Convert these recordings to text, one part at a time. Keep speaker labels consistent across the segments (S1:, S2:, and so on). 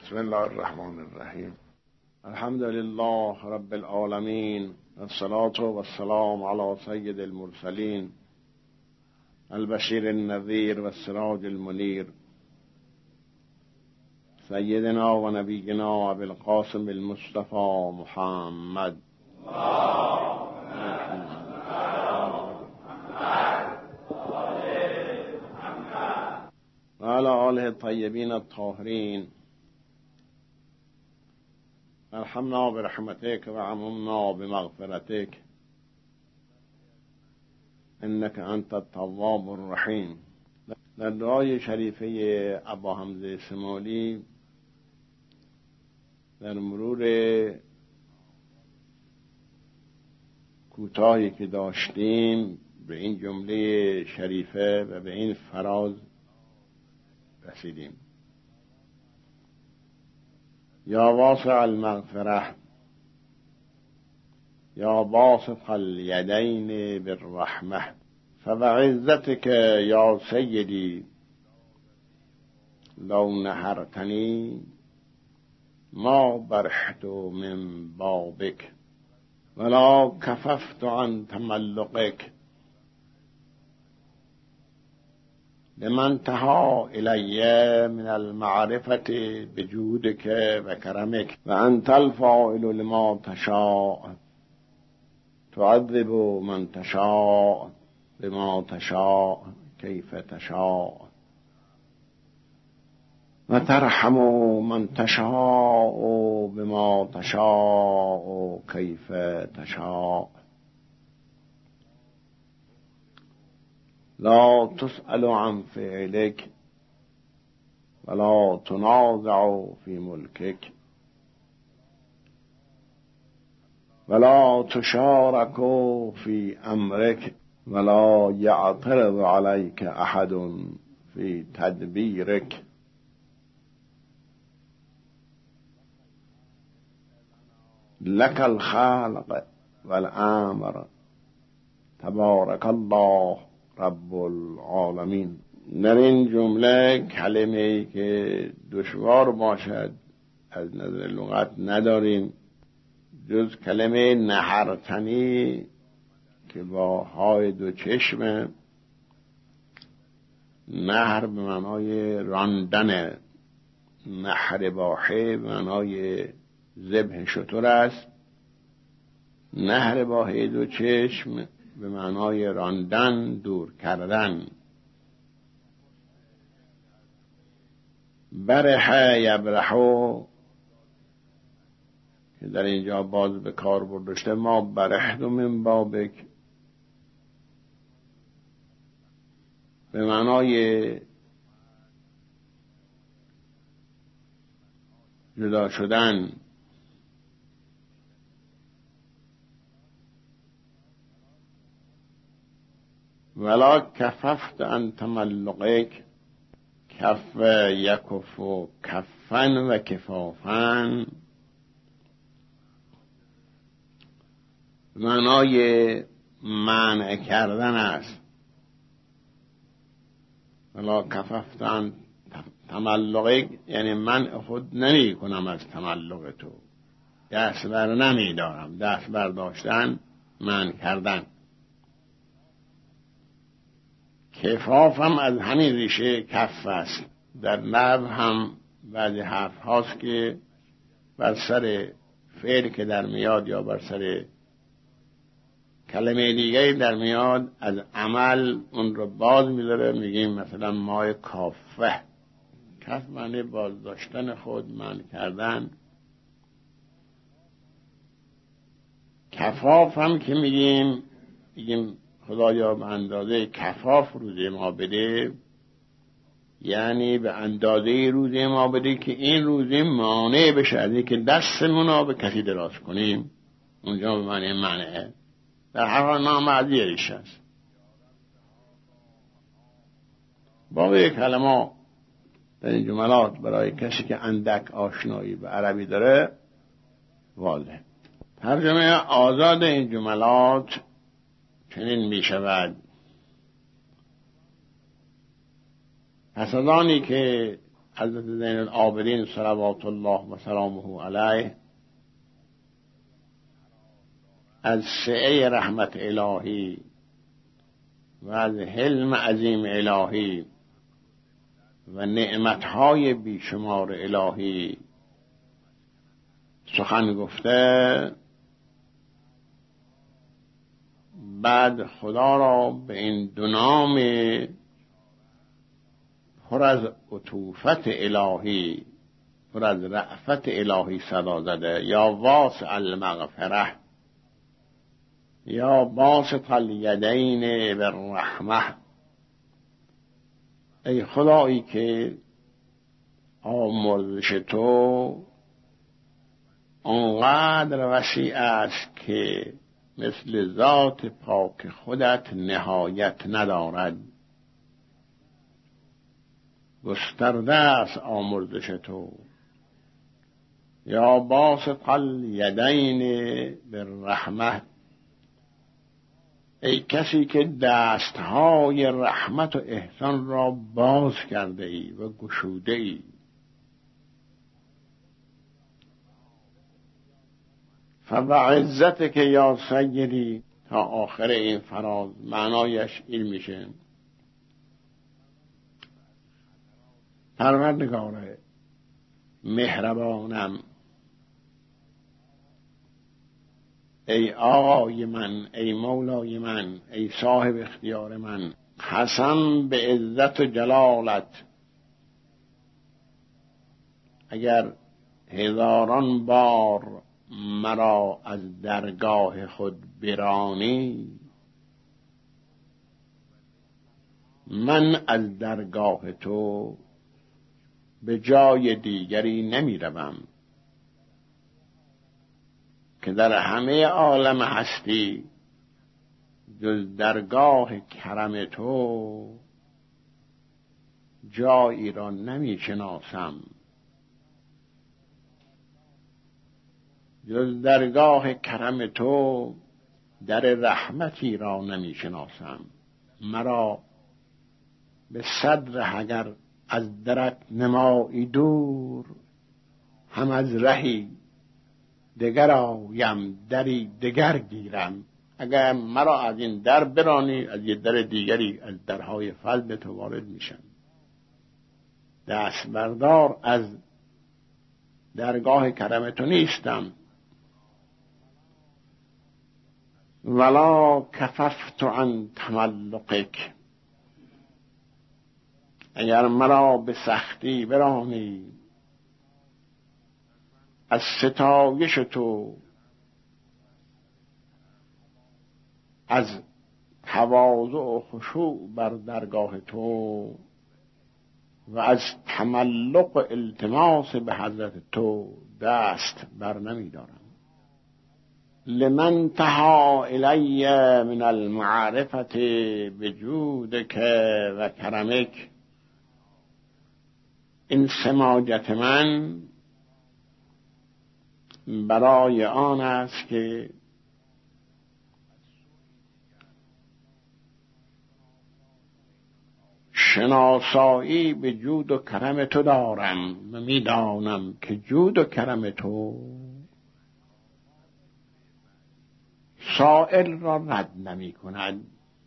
S1: بسم الله الرحمن الرحیم. الحمد لله رب العالمین، الصلاة والسلام علی سید المرسلین، البشیر النذیر و السراج المنیر، سیدنا و نبینا ابی القاسم المصطفى محمد و علی آله الطیبین الطاهرین. ارحمنا برحمتك و عممنا بمغفرتك انك انت التواب الرحیم. در دعای شریفه ابا حمزه سمالی در مرور کوتاهی که داشتیم به این جمله شریفه و به این فراز رسیدیم: یا واسع المغفره یا باسط الیدین بالرحمه فبعزتك یا سیدی لو نهرتنی ما برحت من بابک ولا کففت عن تملقک لمن انتهى إلي من المعرفة بجودك وكرمك وأنت الفاعل لما تشاء تعذب من تشاء بما تشاء كيف تشاء وترحم من تشاء بما تشاء كيف تشاء لا تسأل عن فعلك ولا تنازع في ملكك ولا تشارك في أمرك ولا يعترض عليك أحد في تدبيرك لك الخالق والأمر تبارك الله رب العالمین. در این جمله کلمه‌ای که دشوار باشد از نظر لغت نداریم جز کلمه نهرتنی که با های دو چشم. نهر به معنای راندن، نهر باحه به معنای ذبح شتر است. نهر باحه دو چشم به معنای راندن، دور کردن. برح یبرحو که در اینجا باز به کار برده شده، ما برحت من بابک به معنای جدا شدن. ولا کففت عن تملقک، کف یکف و کفن و کفافن معنای منع کردن است. ولا کففت عن تملقک یعنی منع خود نمی کنم از تملق تو، دست بر نمی دارم. دست برداشتن، منع کردن. کفافم از همین ریشه کف است. در نحو هم بعضی حرف هاست که بر سر فعل که در میاد یا بر سر کلمه دیگه در میاد از عمل اون رو باز میذاره. میگیم مثلا مای کافه، کف معنی باز داشتن خود، منع کردن. کفاف هم که میگیم خدایا به اندازه کفاف روزه ما بده، یعنی به اندازه روزه ما بده که این روزه مانع بشه از اینکه دستمون رو به کسی دراز کنیم. اونجا به معنی منعه، در هر حال نامعدی ریشه است. باقی کلمات در این جملات برای کسی که اندک آشنایی به عربی داره واضحه. ترجمه آزاد این جملات چنین می شود: پس از آنی که حضرت زین العابدین صلوات الله و سلامه علیه از سعه رحمت الهی و از حلم عظیم الهی و نعمتهای بیشمار الهی سخن گفته، بعد خدا را به این دو نام پر از عطوفت الهی، پر از رأفت الهی صدا زده. یا واسع المغفره، یا باسط الیدین بالرحمه. ای خدایی که آمرزش تو آنقدر وسیع است که مثل ذات پاک خودت نهایت ندارد. گسترده است آمرزش تو. یا باسط الیدین بالرحمه، ای کسی که دستهای رحمت و احسان را باز کرده ای و گشوده ای. فبعزتک یا سیدی، تا آخر این فراز معنایش این میشه: پروردگار مهربانم، ای آقای من، ای مولای من، ای صاحب اختیار من، قسم به عزت و جلالت اگر هزاران بار مرا از درگاه خود برانی، من از درگاه تو به جای دیگری نمی روم که در همه عالم هستی جز درگاه کرم تو جایی را نمی شناسم، جز درگاه کرم تو در رحمتی را نمی شناسم. مرا به صدر اگر از درت نمایی دور، هم از رهی دگر آیم دری دگر گیرم. اگر مرا از این در برانی، از یه در دیگری از درهای فضل تو وارد میشم. دست بردار از درگاه کرم تو نیستم. ولا کففت عن تملقک، اگر مرا به سختی برانی از ستایش تو، از تواضع و خشوع بر درگاه تو و از تملق و التماس به حضرت تو دست بر نمی دارم. لمن تها الی من المعرفت بجودک و کرمک، این سماجت من برای آن است که شناسایی به جود و کرم تو دارم و میدانم که جود و کرم تو سائل را رد نمی کند.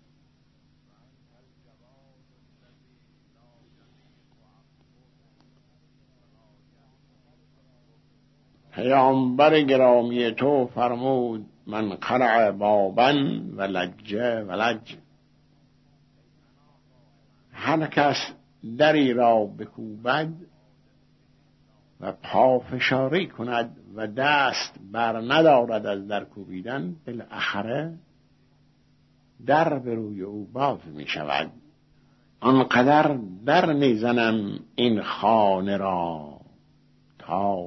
S1: پیامبر گرامی تو فرمود: من قرع بابا و لج ولج، هر کس دری را بکوبد و پافشاری کند و دست بر ندارد از در کوبیدن، بالاخره در به روی او باز می شود. آنقدر در میزنم این خانه را تا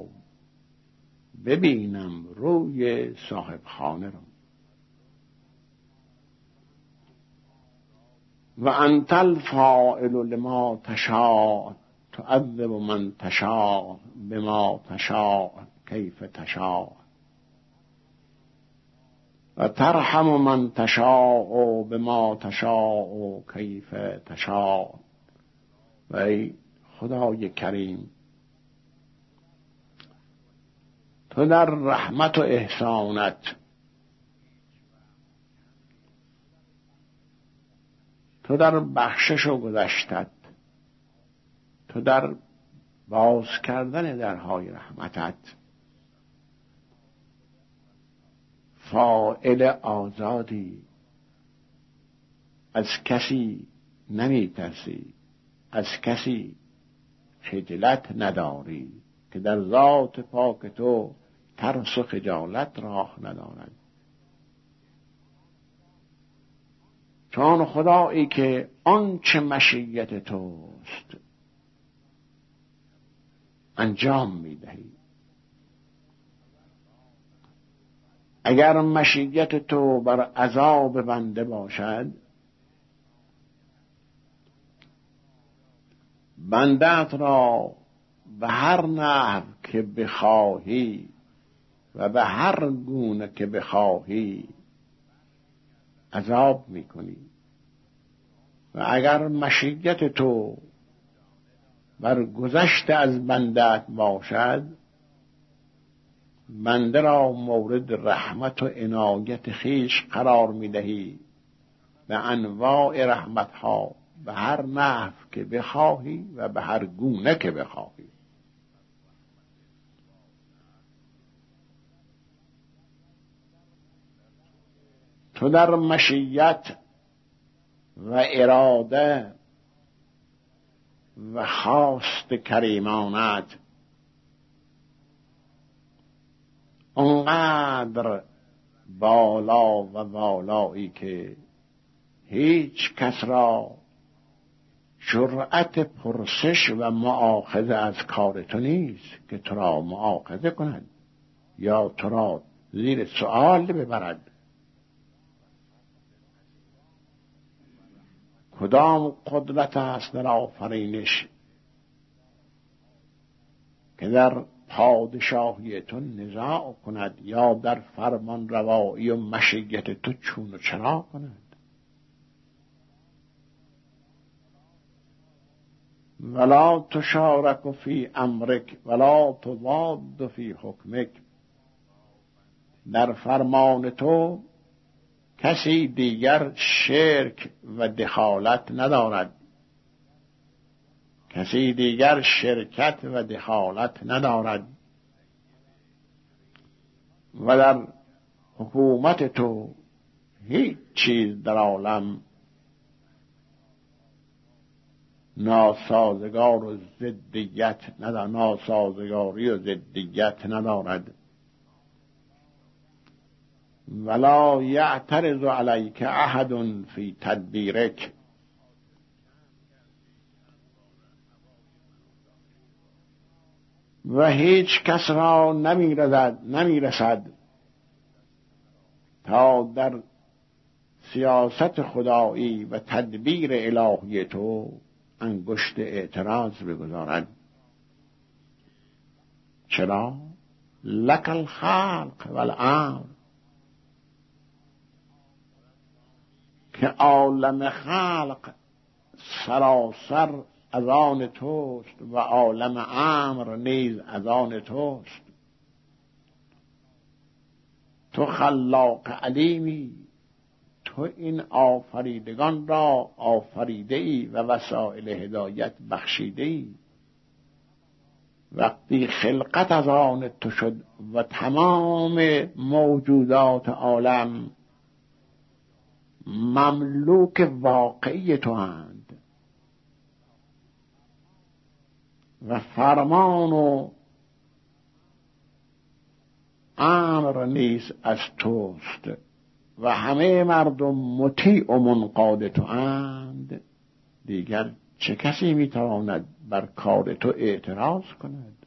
S1: ببینم روی صاحب خانه را. و انت الفاعل لما تشاء تعذب من تشاء بما تشاء کیف تشاء و ترحم من تشاء بما تشاء کیف تشاء. و ای خدای کریم، تو در رحمت و احسانت تو در بخشش و گذشتت، تو در باز کردن درهای رحمتت فاعل آزادی، از کسی نمی ترسی، از کسی خجلت نداری که در ذات پاک تو ترس و خجالت راه ندارد. چون خدایی که آنچه مشیت توست انجام میدهی. اگر مشیت تو بر عذاب بنده باشد، بندت را به هر نحو که بخواهی و به هر گونه که بخواهی عذاب میکنی. و اگر مشیت تو بر گذشت از بندت باشد، بنده را مورد رحمت و عنایت خویش قرار میدهی به انواع رحمتها، به هر نحو که بخواهی و به هر گونه که بخواهی. تو در مشیت و اراده و خواست کریمانت اونقدر بالا و والایی که هیچ کس را جرأت پرسش و مؤاخذه از کار تو نیست که تو را مؤاخذه کند یا تو را زیر سؤال ببرد. کدام قدرت است در آفرینش که در پادشاهی تو نزاع کند یا در فرمان روایی و مشیت تو چون و چرا کند؟ ولا تشارک فی امرک ولا تضاد فی حکمک. در فرمان تو کسی دیگر شرک و دخالت ندارد، کسی دیگر شرکت و دخالت ندارد. و در حکومت تو هیچ چیز در عالم ناسازگاری و ضدیت ندارد. ولا یعترض علیک احد فی تدبیرک. و هیچ کس را نمیرسد تا در سیاست خدایی و تدبیر الهی تو انگشت اعتراض بگذارد. چرا؟ لک الخلق والامر، که عالم خلق سراسر از آن توست و عالم امر نیز از آن توست. تو خلاق علیمی، تو این آفریدگان را آفریده ای و وسائل هدایت بخشیده ای. وقتی خلقت از آن تو شد و تمام موجودات عالم مملوک واقعی تو اند و فرمان و امر نیز از توست و همه مردم مطیع و منقاد تو اند، دیگر چه کسی میتواند بر کار تو اعتراض کند؟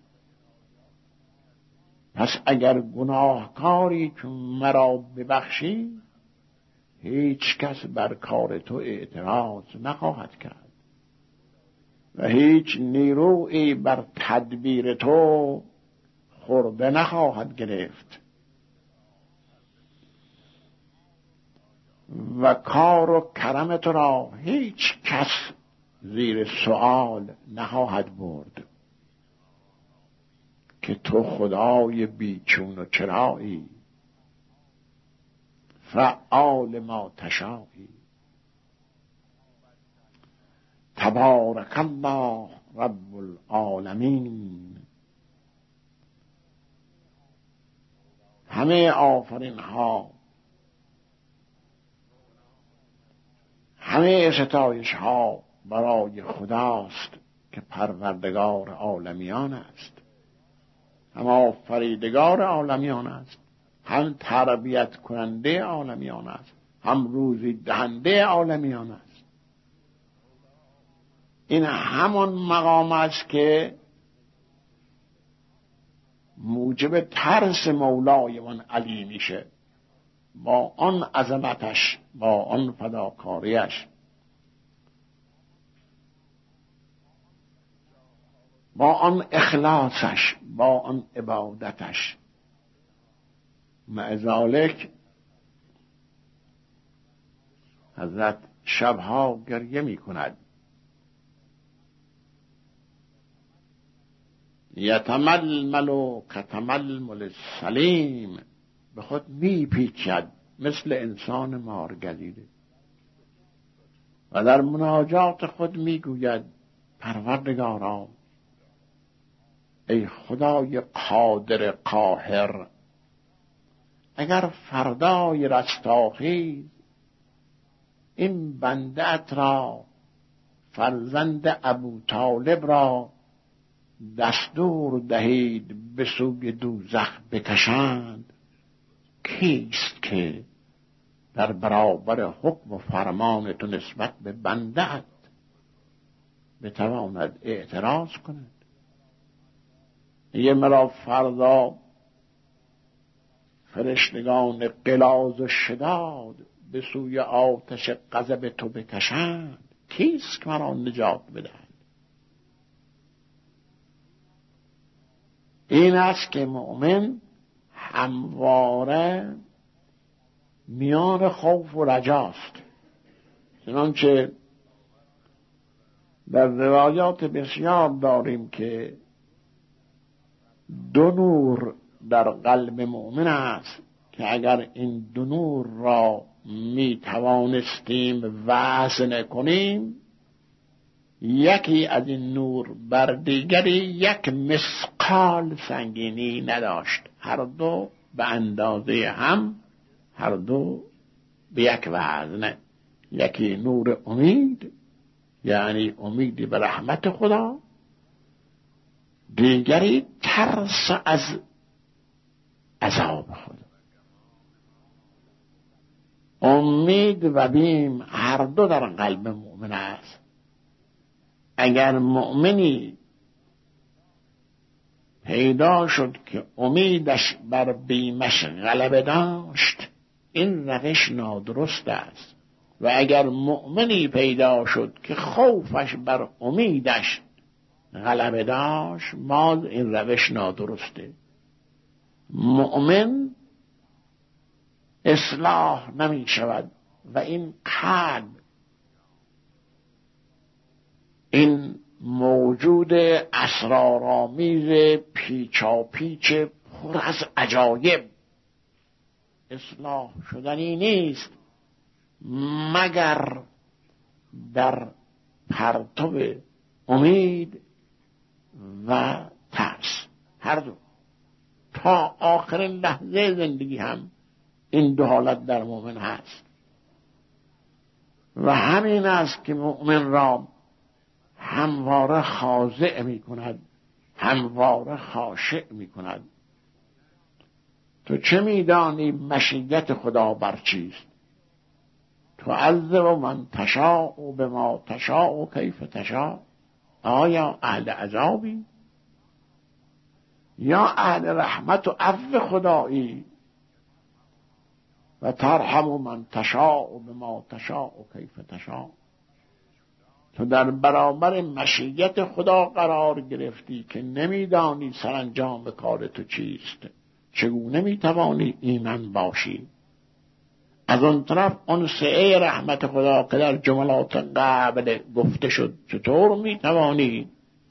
S1: پس اگر گناهکاری چون مرا ببخشی، هیچ کس بر کار تو اعتراض نخواهد کرد و هیچ نیرویی بر تدبیر تو خورده نخواهد گرفت و کار و کرم تو را هیچ کس زیر سؤال نخواهد برد که تو خدای بیچون و چرایی، فعال ما تشایی. تبارک الله رب العالمین. همه آفرین ها، همه ستایش ها برای خداست که پروردگار عالمیان است، هم آفریدگار عالمیان است، هم تربیت کننده عالمیان است، هم روزی دهنده عالمیان است. این همان مقام است که موجب ترس مولای من علی میشه، با آن عظمتش، با آن فداکاریش، با آن اخلاصش، با آن عبادتش. مع ذالک حضرت شبها گریه می کند، یتململ کتململ السلیم، به خود می پیچد مثل انسان مارگزیده و در مناجات خود می گوید پروردگارا، ای خدای قادر قاهر، اگر فردای رستاخیز این بنده‌ات را، فرزند ابو طالب را دستور دهید به سوی دوزخ بکشند، کیست که در برابر حکم و فرمان تو نسبت به بنده‌ات بتواند اعتراض کند؟ یه مرا فردا فرشتگان غلاظ و شداد به سوی آتش غضب تو بکشند، کیست که مرا نجات بدهد؟ این است که مؤمن همواره میان خوف و رجاست. چنانچه در روایات بسیار داریم که دو نور در قلب مؤمن است که اگر این دو نور را می توانستیم وزن کنیم، یکی از این نور بر دیگری یک مثقال سنگینی نداشت، هر دو به اندازه هم، هر دو به یک وزن. یکی نور امید، یعنی امیدی به رحمت خدا، دیگری ترس از عذاب خدا. امید و بیم هر دو در قلب مؤمن است. اگر مؤمنی پیدا شد که امیدش بر بیمش غلبه داشت، این روش نادرست است. و اگر مؤمنی پیدا شد که خوفش بر امیدش غلبه داشت، باز این روش نادرسته. مؤمن اصلاح نمی شود و این قلب، این موجود اسرارآمیز پیچاپیچ پر از عجایب، اصلاح شدنی نیست مگر در پرتو امید و ترس. هر دو تا آخرین لحظه زندگی هم این دو حالت در مؤمن هست. و همین است که مؤمن را همواره خاضع می کند، همواره خاشع می کند. تو چه می دانی مشیت خدا بر چیست؟ تعذب من تشاء بما تشاء کیف تشاء. آیا اهل عذابی یا اهل رحمت و عفو خدایی؟ و ترحم من تشاء بما تشاء کیف تشاء. تو در برابر مشیت خدا قرار گرفتی که نمیدانی سرانجام کار تو چیست، چگونه میتوانی ایمن باشی؟ از اون طرف اون سعه رحمت خدا که در جملات قبل گفته شد چطور میتوانی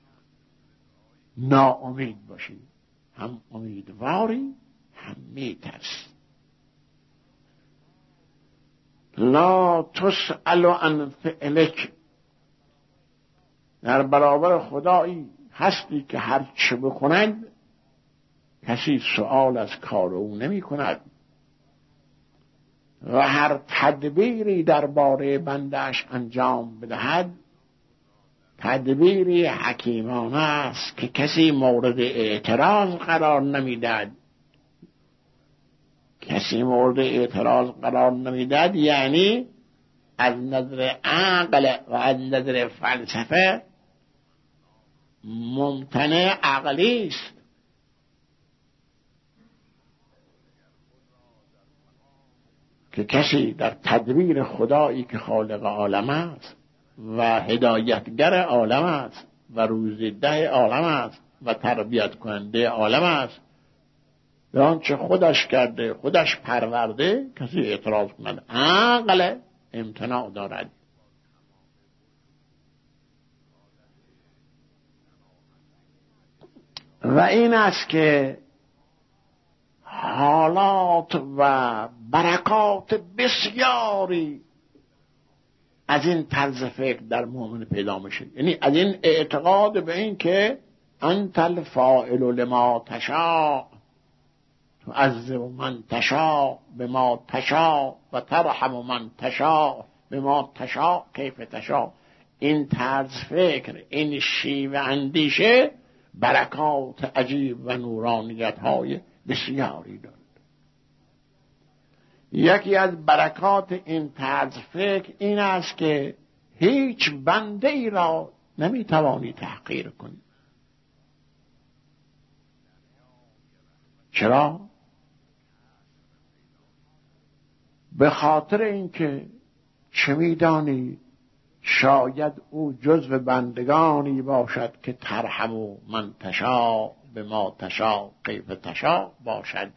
S1: ناامید باشی؟ هم امیدواری هم میترسی. لا تسأل عن فعلک، در برابر خدایی هستی که هر چه بکند کسی سؤال از کار او نمی کند و هر تدبیری درباره بندش انجام بدهد تدبیری حکیمانه است که کسی مورد اعتراض قرار نمیدهد. کسی مورد اعتراض قرار نمیدهد یعنی از نظر عقل و از نظر فلسفه ممتنع عقلی است. که کسی در تدبیر خدایی که خالق عالم است و هدایتگر عالم است و روزیده عالم است و تربیت کننده عالم است به آنچه خودش کرده خودش پرورده کسی اعتراض کند عقل امتناع دارد. و این است که حالات و برکات بسیاری از این طرز فکر در مؤمن پیدا میشه، یعنی از این اعتقاد به این که انت الفاعل لما تشاء تعذب من تشاء بما تشاء و ترحم من تشاء بما تشاء کیف تشاء. این طرز فکر، این شیوه اندیشه برکات عجیب و نورانیت های بسیاری دارد. یکی از برکات این طرز فکر این است که هیچ بنده ای را نمیتوانی تحقیر کنی. چرا؟ به خاطر اینکه چه میدانی شاید او جزو بندگانی باشد که ترحم من تشاء به ما تشاء کیف تشاء باشد.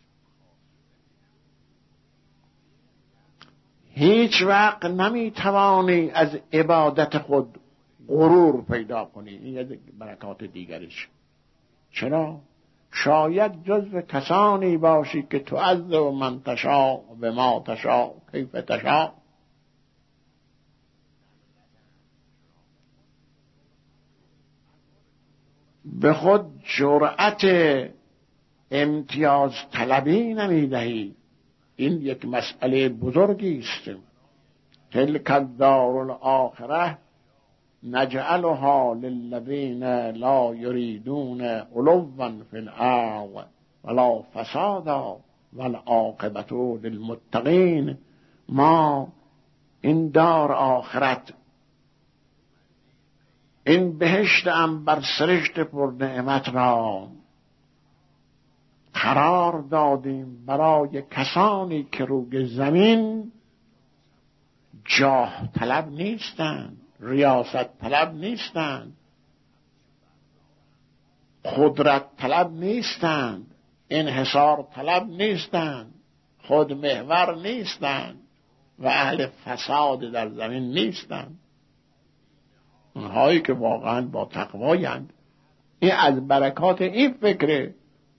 S1: هیچ وقت نمیتوانی از عبادت خود غرور پیدا کنی. این یک برکات دیگرش. چرا؟ شاید جزو کسانی باشی که تعذب من تشاء به ما تشاء کیف تشاء. به خود جرأت امتیاز طلبی نمیدهی. این یک مسئله بزرگی است. تلک الدار الاخره نجعلها للذین لا یریدون علوا فی الارض ولا فسادا والعاقبة للمتقین. ما این دار آخرت، این بهشت عنبر سرشت پر نعمت را قرار دادیم برای کسانی که روی زمین جاه طلب نیستند، ریاست طلب نیستند، قدرت طلب نیستند، انحصار طلب نیستند، خودمحور نیستند و اهل فساد در زمین نیستند. اونهایی که واقعا با تقوایند. این از برکات این فکره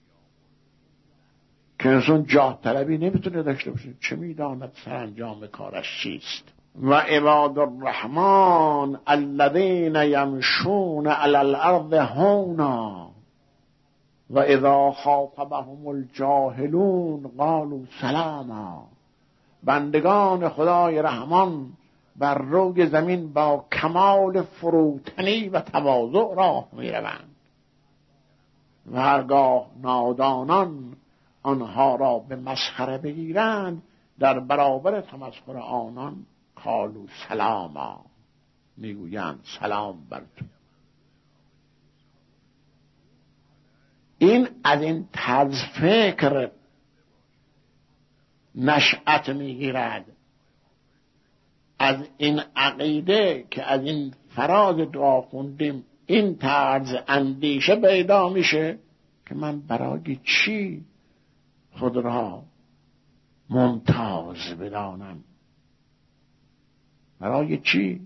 S1: که انسان جاه طلبی نمیتونه داشته باشه. چه میداند سرانجام کارش چیست؟ و عباد الرحمن الذین یمشون علی الارض هونا و اذا خاطبهم الجاهلون قالوا سلاما. بندگان خدای رحمان بر روی زمین با کمال فروتنی و تواضع راه میروند و هرگاه نادانان آنها را به مسخره بگیرند در برابر تمسخر آنان قالوا سلاما، میگویند سلام بر تو. این از این طرز فکر نشأت میگیرد، از این عقیده که از این فراز دعا خوندیم این طرز اندیشه پیدا میشه که من برای چی خود را ممتاز بدانم. برای چی؟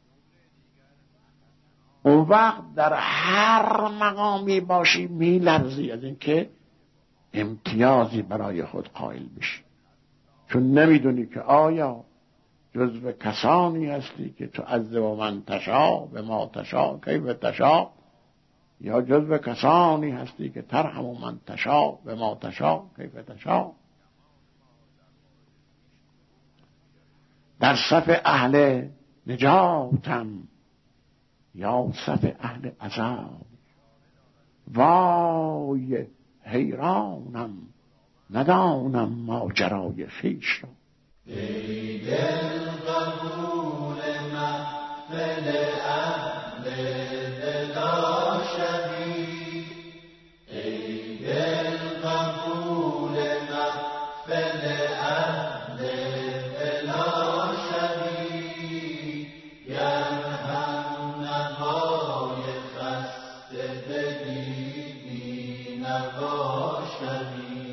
S1: اون وقت در هر مقامی باشی میلرزی از اینکه امتیازی برای خود قائل بشی، چون نمیدونی که آیا جزو کسانی هستی که تو عز و من تشا به ما تشا کیف تشا، یا جزو کسانی هستی که ترحم و من تشا به ما تشا کیف تشا. در صف اهل نجاتم یا صف اهل عذاب، وای حیرانم ندانم ماجرای خویش را.
S2: ای دل قبول محفل اهل دلا شوی، ای دل قبول محفل اهل دلا شوی، گر هم نوای خسته دلی بی نوا شوی.